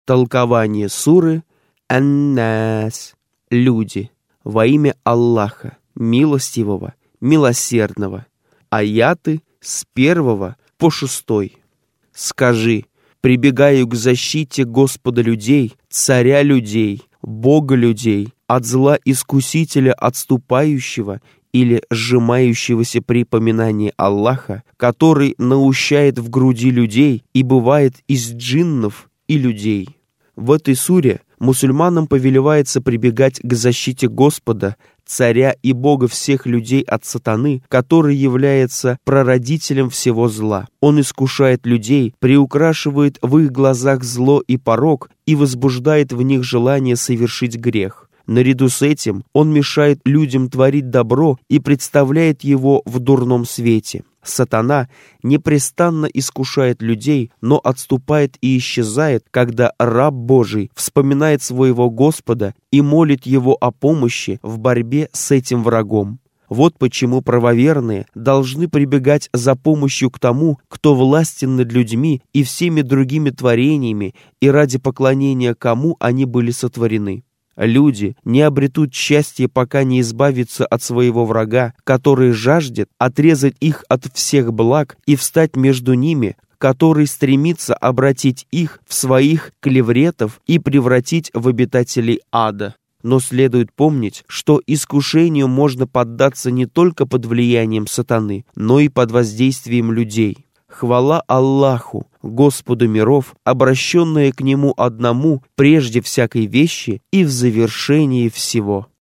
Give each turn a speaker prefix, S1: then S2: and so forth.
S1: Толкование суры «Ан-Нас» — люди, во имя Аллаха, милостивого, милосердного. Аяты с 1 по 6. Скажи: прибегаю к защите Господа людей, царя людей, Бога людей, от зла искусителя отступающего или сжимающегося при поминании Аллаха, который наущает в груди людей и бывает из джиннов и людей. В этой суре мусульманам повелевается прибегать к защите Господа, царя и Бога всех людей от сатаны, который является прародителем всего зла. Он искушает людей, приукрашивает в их глазах зло и порок и возбуждает в них желание совершить грех. Наряду с этим он мешает людям творить добро и представляет его в дурном свете. Сатана непрестанно искушает людей, но отступает и исчезает, когда раб Божий вспоминает своего Господа и молит его о помощи в борьбе с этим врагом. Вот почему правоверные должны прибегать за помощью к тому, кто властен над людьми и всеми другими творениями, и ради поклонения кому они были сотворены. Люди не обретут счастья, пока не избавятся от своего врага, который жаждет отрезать их от всех благ и встать между ними, который стремится обратить их в своих клевретов и превратить в обитателей ада. Но следует помнить, что искушению можно поддаться не только под влиянием сатаны, но и под воздействием людей. Хвала Аллаху, Господу миров, обращенная к Нему одному прежде всякой вещи и в завершении всего.